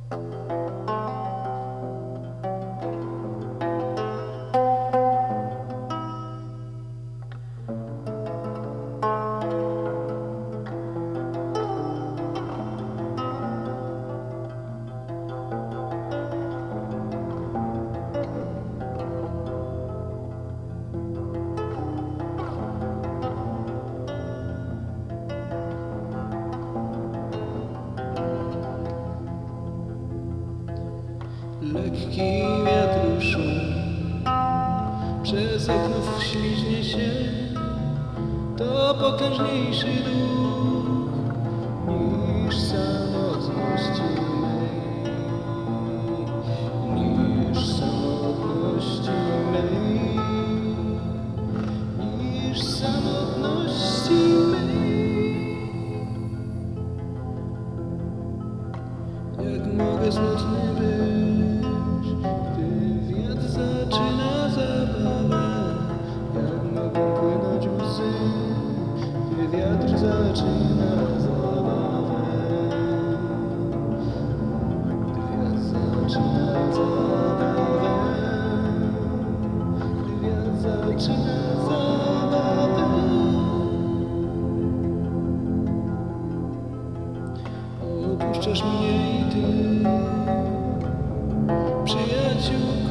Lekki wiatru szum przez okno wśliźnie się, to potężniejszy duch niż samotność mej, niż samotność mej, niż samotność mej. Jak mogę smutny być, gdy wiatr zaczyna zabawę? Jak mogą płynąć łzy, gdy wiatr zaczyna zabawę? Gdy wiatr zaczyna zabawę, gdy wiatr zaczyna zabawę. Opuszczasz mnie i ty, przyjaciół.